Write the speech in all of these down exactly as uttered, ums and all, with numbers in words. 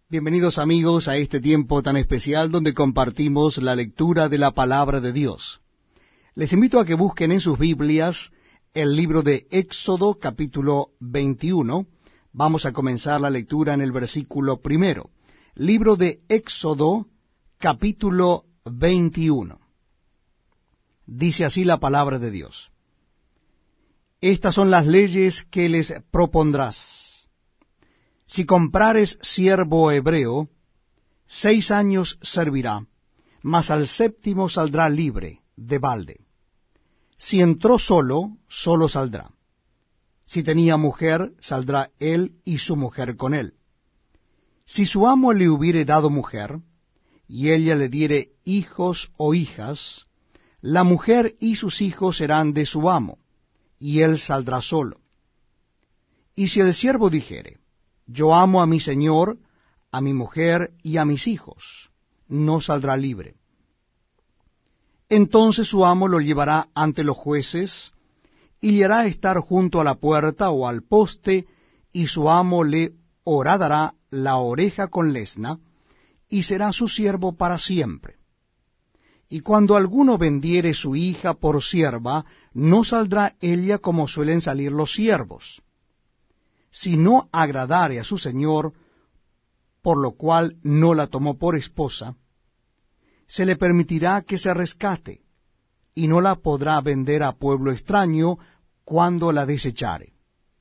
Bienvenidos amigos a este tiempo tan especial donde compartimos la lectura de la palabra de Dios. Les invito a que busquen en sus Biblias el libro de Éxodo capítulo veintiuno. Vamos a comenzar la lectura en el versículo primero. Libro de Éxodo capítulo veintiuno. Dice así la palabra de Dios. Estas son las leyes que les propondrás. Si comprares siervo hebreo, seis años servirá, mas al séptimo saldrá libre, de balde. Si entró solo, solo saldrá. Si tenía mujer, saldrá él y su mujer con él. Si su amo le hubiere dado mujer, y ella le diere hijos o hijas, la mujer y sus hijos serán de su amo, y él saldrá solo. Y si el siervo dijere, yo amo a mi señor, a mi mujer y a mis hijos, no saldrá libre. Entonces su amo lo llevará ante los jueces, y le hará estar junto a la puerta o al poste, y su amo le horadará la oreja con lesna, y será su siervo para siempre. Y cuando alguno vendiere su hija por sierva, no saldrá ella como suelen salir los siervos. Si no agradare a su señor, por lo cual no la tomó por esposa, se le permitirá que se rescate, y no la podrá vender a pueblo extraño cuando la desechare.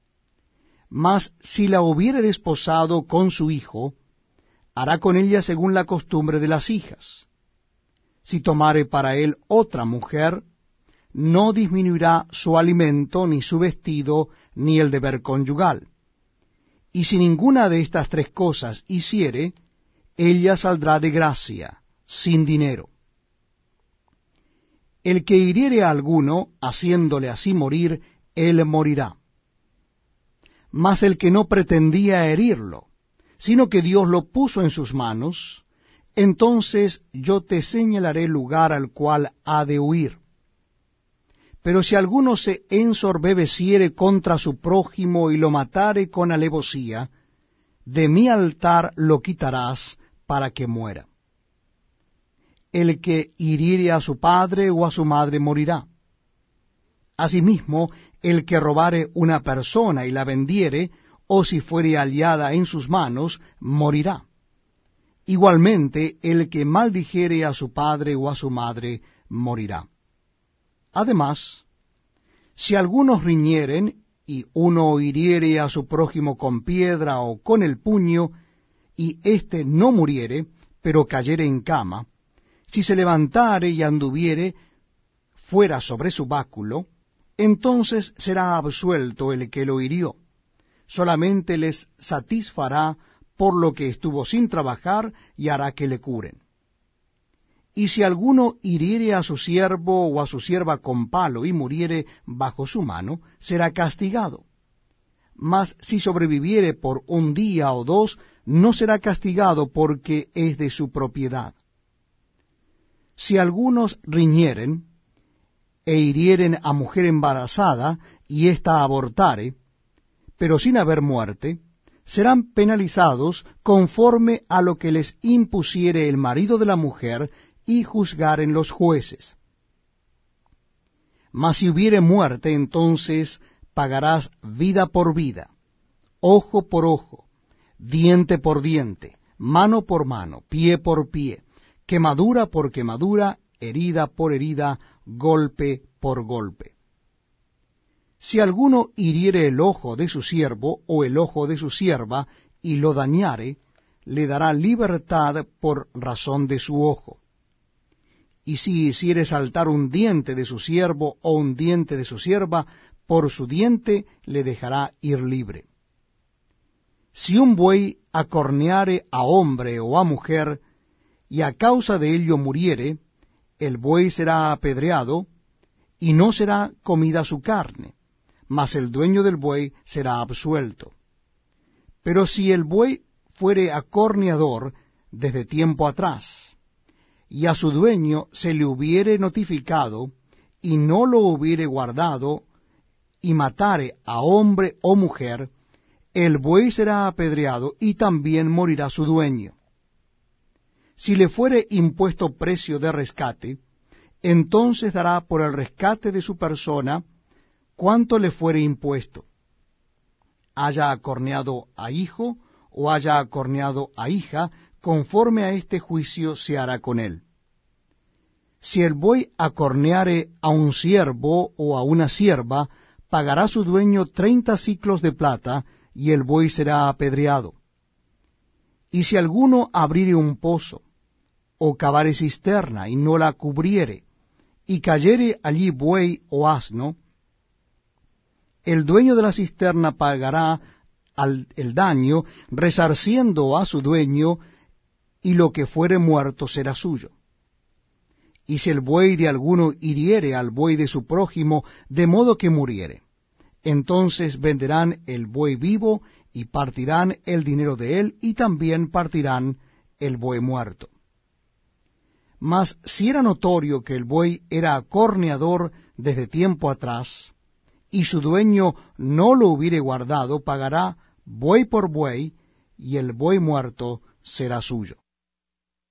Mas si la hubiere desposado con su hijo, hará con ella según la costumbre de las hijas. Si tomare para él otra mujer, no disminuirá su alimento, ni su vestido, ni el deber conyugal. Y si ninguna de estas tres cosas hiciere, ella saldrá de gracia, sin dinero. El que hiriere a alguno, haciéndole así morir, él morirá. Mas el que no pretendía herirlo, sino que Dios lo puso en sus manos, entonces yo te señalaré lugar al cual ha de huir. Pero si alguno se ensorbebeciere contra su prójimo y lo matare con alevosía, de mi altar lo quitarás para que muera. El que hiriere a su padre o a su madre morirá. Asimismo, el que robare una persona y la vendiere, o si fuere hallada en sus manos, morirá. Igualmente, el que maldijere a su padre o a su madre, morirá. Además, si algunos riñeren, y uno hiriere a su prójimo con piedra o con el puño, y éste no muriere, pero cayere en cama, si se levantare y anduviere fuera sobre su báculo, entonces será absuelto el que lo hirió. Solamente les satisfará por lo que estuvo sin trabajar, y hará que le curen. Y si alguno hiriere a su siervo o a su sierva con palo y muriere bajo su mano, será castigado. Mas si sobreviviere por un día o dos, no será castigado porque es de su propiedad. Si algunos riñeren e hirieren a mujer embarazada y ésta abortare, pero sin haber muerte, serán penalizados conforme a lo que les impusiere el marido de la mujer, y juzgaren los jueces. Mas si hubiere muerte, entonces pagarás vida por vida, ojo por ojo, diente por diente, mano por mano, pie por pie, quemadura por quemadura, herida por herida, golpe por golpe. Si alguno hiriere el ojo de su siervo o el ojo de su sierva, y lo dañare, le dará libertad por razón de su ojo. Y si hiciere saltar un diente de su siervo o un diente de su sierva, por su diente le dejará ir libre. Si un buey acorneare a hombre o a mujer, y a causa de ello muriere, el buey será apedreado, y no será comida su carne, mas el dueño del buey será absuelto. Pero si el buey fuere acorneador desde tiempo atrás, y a su dueño se le hubiere notificado, y no lo hubiere guardado, y matare a hombre o mujer, el buey será apedreado, y también morirá su dueño. Si le fuere impuesto precio de rescate, entonces dará por el rescate de su persona cuanto le fuere impuesto, haya acorneado a hijo o haya acorneado a hija, conforme a este juicio se hará con él. Si el buey acorneare a un siervo o a una sierva, pagará su dueño treinta siclos de plata, y el buey será apedreado. Y si alguno abriere un pozo, o cavare cisterna, y no la cubriere, y cayere allí buey o asno, el dueño de la cisterna pagará al, el daño, resarciendo a su dueño, y lo que fuere muerto será suyo. Y si el buey de alguno hiriere al buey de su prójimo, de modo que muriere, entonces venderán el buey vivo, y partirán el dinero de él, y también partirán el buey muerto. Mas si era notorio que el buey era acorneador desde tiempo atrás, y su dueño no lo hubiere guardado, pagará buey por buey, y el buey muerto será suyo.